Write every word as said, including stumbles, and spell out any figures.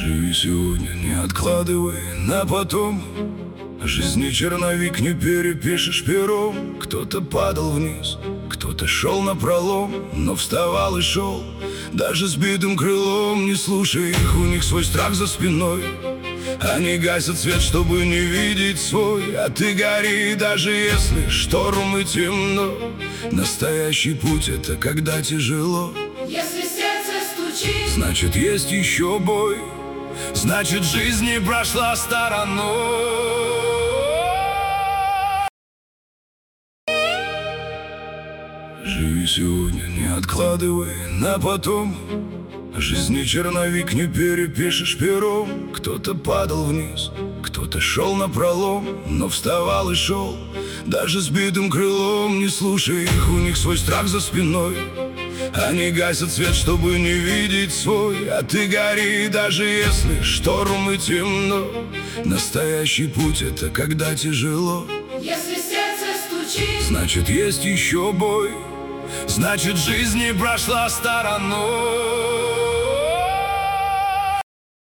Живи сегодня, не откладывай на потом. Жизни черновик не перепишешь пером. Кто-то падал вниз, кто-то шел напролом, но вставал и шел, даже сбитым крылом. Не слушай их, у них свой страх за спиной. Они гасят свет, чтобы не видеть свой. А ты гори, даже если шторм и темно. Настоящий путь — это когда тяжело. Если сердце стучит, значит, есть еще бой. Значит, жизнь не прошла стороной. Живи сегодня, не откладывай на потом. Жизни черновик не перепишешь пером. Кто-то падал вниз, кто-то шел напролом, но вставал и шел, даже сбитым крылом. Не слушай их, у них свой страх за спиной. Они гасят свет, чтобы не видеть свой. А ты гори, даже если шторм и темно. Настоящий путь — это когда тяжело. если сердце стучит, значит, есть еще бой. Значит, жизнь не прошла стороной.